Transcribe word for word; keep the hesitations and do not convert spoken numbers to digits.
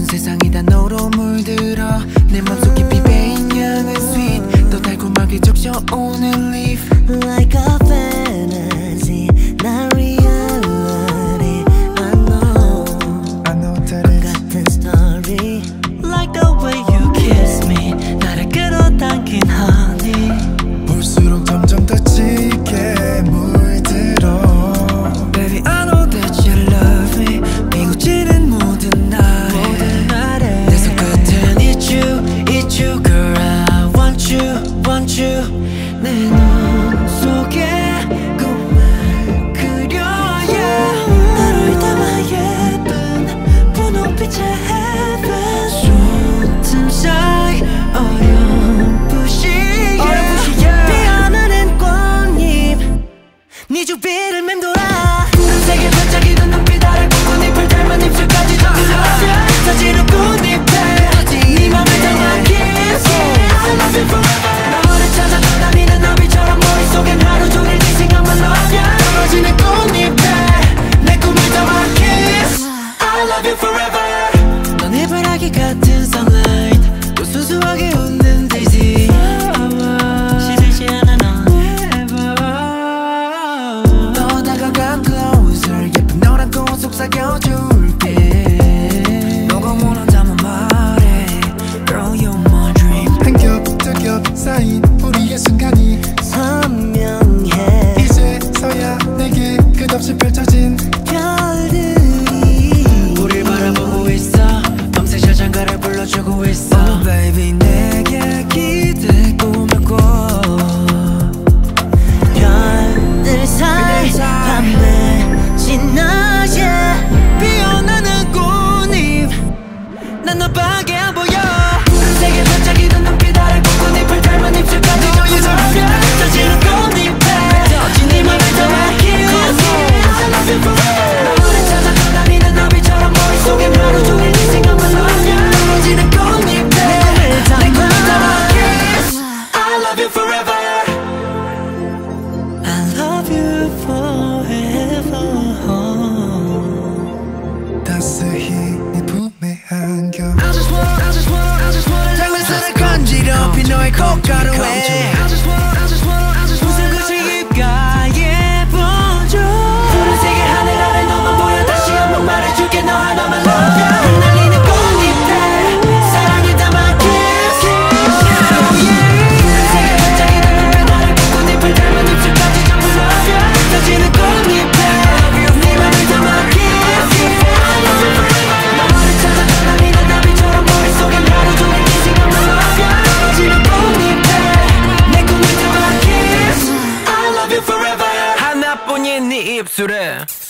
세상이 다 너로 물들어 내 맘속 깊이 배인 향은 sweet 또 달콤하게 적셔오는 leaf Like a fantasy not reality I know I know that it's 같은 story Like the way you kiss me 나를 끌어당긴 honey 볼수록 점점 더 짙게 물들어 Baby I know that you love me 미우지는 모든 날에 내 손끝은 it's you it's you girl I want you want you 내 눈 속에 꿈을 그려 yeah 나를 담아 예쁜 분홍빛의 heaven 숨 사이 어렴풋이 yeah 피어나는 꽃잎 네 주위를 맴돌아 푸른색의 반짝이던 눈빛 아래 꽃잎을 닮은 입술까지 다 흘러 터지는 꽃잎에 네 맘을 담아 kiss I love you forever 너를 찾아 떠다니는 나비처럼 머릿속엔 하루 종일 네 생각만 나냐 떨어지는 꽃잎에 내 꿈을 담아 kiss I love you forever 넌 해바라기 같은 sunlight 또 수수하게 웃는 daisy 시들지 않아 넌 더 다가가 closer 예쁜 너라고 속삭여줄게 너가 원한다면 말해 Girl you're my dream 한 겹 두 겹 쌓인 우리의 순간이 선명해 이제서야 내게 끝없이 펼쳐진 별들이 우릴 바라보고 있어 밤새 자장가를 불러주고 있어 Oh baby 내게 기대 꿈을 꿔 별들 사이 밤에 지나 yeah 피어나는 꽃잎 난 너밖에 안 보여 푸른색의 반짝이던 눈빛 아래 꽃잎을 닮은 입술까지 터지는 꽃잎에 터진 네 맘을 담아 kiss I love you forever 너를 찾아 떠다니는 나비처럼 머릿속엔 하루 종일 네 생각만 나냐 떨어지는 꽃잎에 내 꿈을 담아 kiss I love you forever I love you forever 따스히 네 품에 안겨 I just want, I just want, I just want 장미선을 간지럽힌 너의 콧가루에 I just want, I just want, I just want 무슨 끝이 입가에 번져 푸른색의 하늘 아래 너만 보여 다시 한번 말해줄게 너 하나만 love you 흩날리는 꽃잎에 사랑을 담아 kiss 푸른색의 반짝이던 눈빛 아래 꽃잎을 닮은 입술까지 전부 love you 터지는 꽃잎에 네 맘을 담아 kiss I love you forever 너를 찾아 떠다니는 나비처럼 머릿속엔 하루 종일 네 생각만 love you 떨어지는 꽃잎에 내 꿈을 담아 kiss I love you forever 하나뿐인 네 입술에